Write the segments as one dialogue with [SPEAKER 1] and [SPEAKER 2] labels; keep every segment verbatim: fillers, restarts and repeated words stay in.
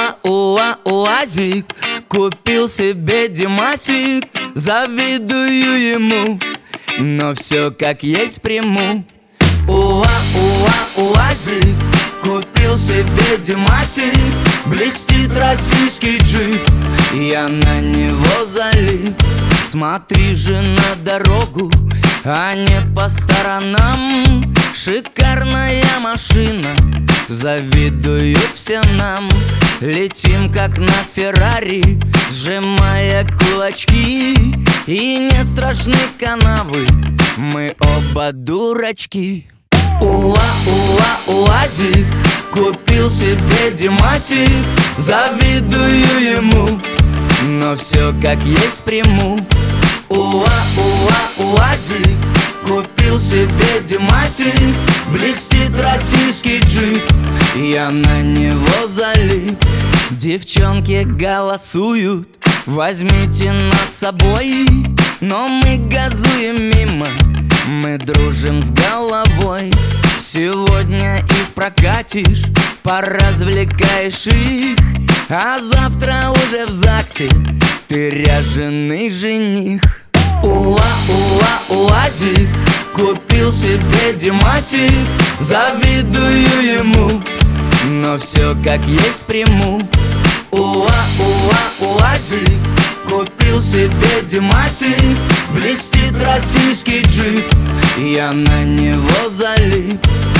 [SPEAKER 1] Уа-уа, уазик, купил себе Димасик. Завидую ему, но все как есть приму. Уа-уа, уазик, купил себе Димасик. Блестит российский джип, я на него залип. Смотри же на дорогу, а не по сторонам. Шикарная машина, завидуют все нам. Летим как на Феррари, сжимая кулачки. И не страшны канавы, мы оба дурачки. Уа-уа, уазик, купил себе Димасик. Завидую ему, но все как есть приму. Уа-уа, уазик, купил себе Димасик. Блестит российский джип, я на него залип. Девчонки голосуют, возьмите нас с собой. Но мы газуем мимо, мы дружим с головой. Сегодня их прокатишь, поразвлекаешь их. А завтра уже в ЗАГСе ты ряженый жених. Уа-уа, уазик, купил себе Димасик. Завидую ему, но все как есть приму. Уа-уа, уазик, купил себе Димасик. Блестит российский джип, я на него залип.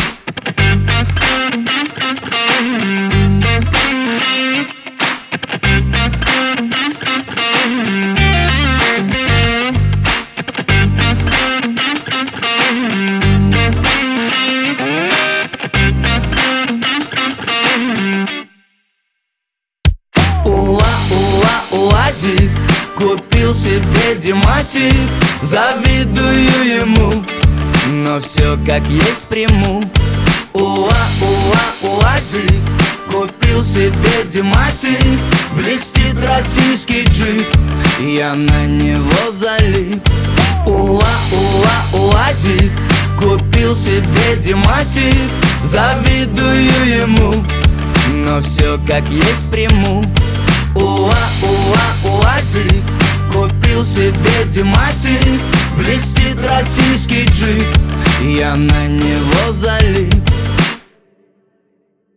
[SPEAKER 1] Уа-уа, уазик, купил себе Димасик. Завидую ему, но все как есть приму. Уа-уа, уазик, купил себе Димасик. Блестит российский джип, я на него залип. Уа-уа, уазик, купил себе Димасик. Завидую ему, но все как есть приму. Уа-уа, уазик, купил себе Димасик. Блестит российский джип, я на него залип.